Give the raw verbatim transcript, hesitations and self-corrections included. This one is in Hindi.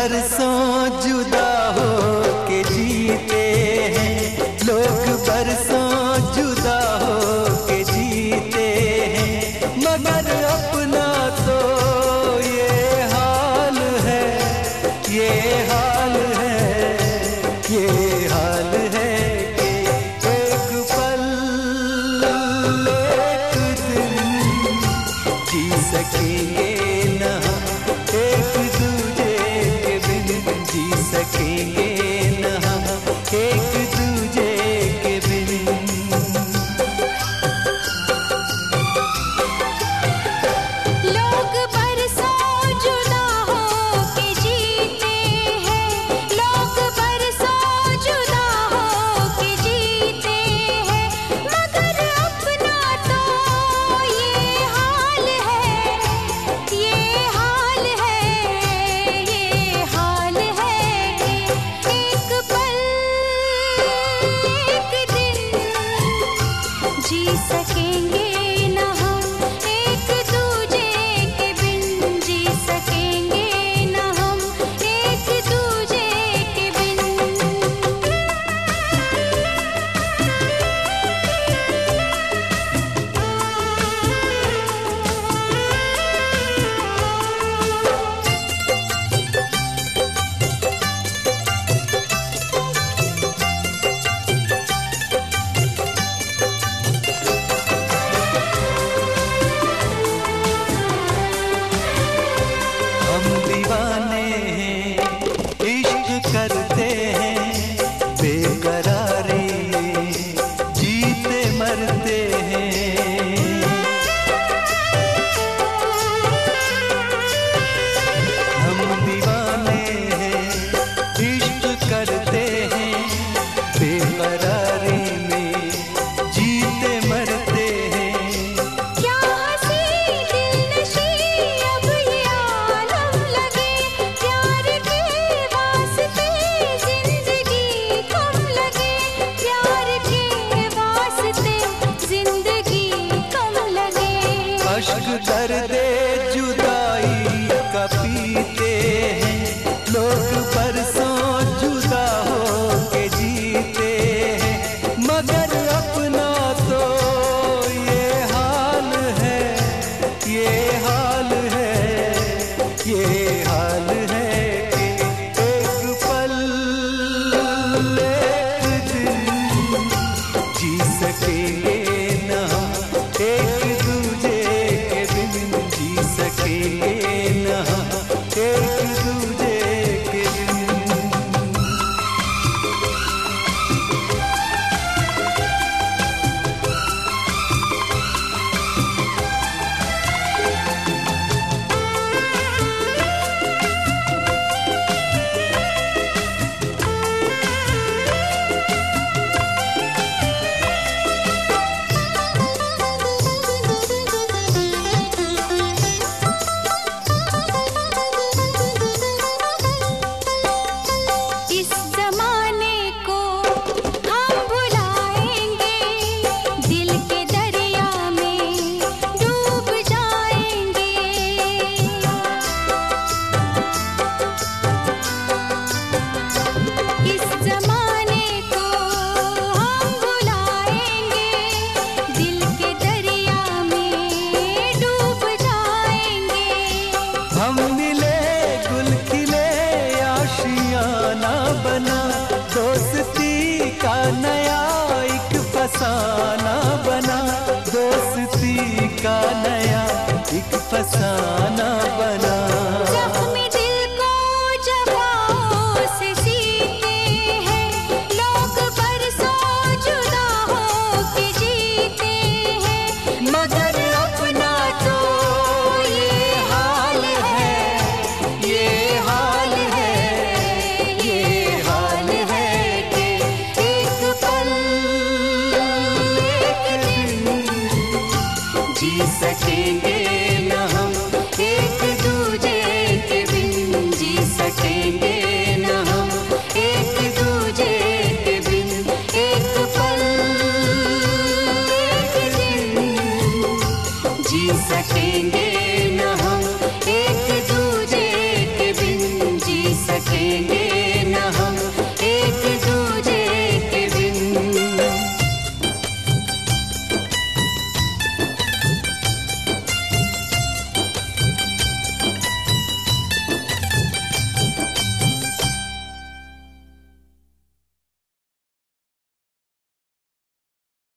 बरसों जुदा हो के जीते हैं, लोग बरसों जुदा हो के जीते हैं, मगर अपना तो ये हाल है, ये हाल है, ये हाल है कि एक पल एक दिन जी सकेंगे ना, एक दूजे के बिन जी सकेंगे ना, एक दूजे के बिन। लोग बरसों जुदा हो के जीते हैं, लोग बरसों जुदा हो के जीते हैं, मगर अपना तो ये हाल है, ये हाल है, ये हाल है कि एक पल एक दिन जी सकेंगे ना हम, एक दूजे के बिन जी सकेंगे ना हम, एक दूजे के बिन। हम दीवाने हैं, इश्क करते हैं, बेकरारी जीते मरते हैं। हम दीवाने हैं, इश्क करते हैं, बेकरारी में जीते मरते हैं। क्या हंसी दिलनशी अब ये आलम लगे, प्यार के वास्ते जिंदगी कम लगे, प्यार के वास्ते जिंदगी कम लगे। अश्क दर्दे जुदाई का पीते हैं, लोग बरसों जुदा हो के जीते हैं, मगर अपना तो ये हाल है, ये हाल है, ये हाल है कि एक पल एक दिन जी सकेंगे ना, एक दूजे के बिन जी सकेंगे ना, एक दूजे के बिन। इस जमाने को हम भुलाएंगे, दिल के दरिया में डूब जाएंगे। इस जमाने को हम भुलाएंगे, दिल के दरिया में डूब जाएंगे। हम मिले गुल खिले आशियाना बना, दोस्ती का नया एक फसाना बना, दोस्ती का नया एक फसाना बना। जख्मी दिल को जवाओं से सीते हैं, लोग बरसों जुदा हो के जीते हैं, मगर अपना तो ये हाल है, ये हाल है, ये हाल है कि एक पल एक दिन जी सकेंगे ना हम, एक दूजे के बिन जी सकेंगे ना हम, एक दूजे के बिन एक पल एक दिन जी सकेंगे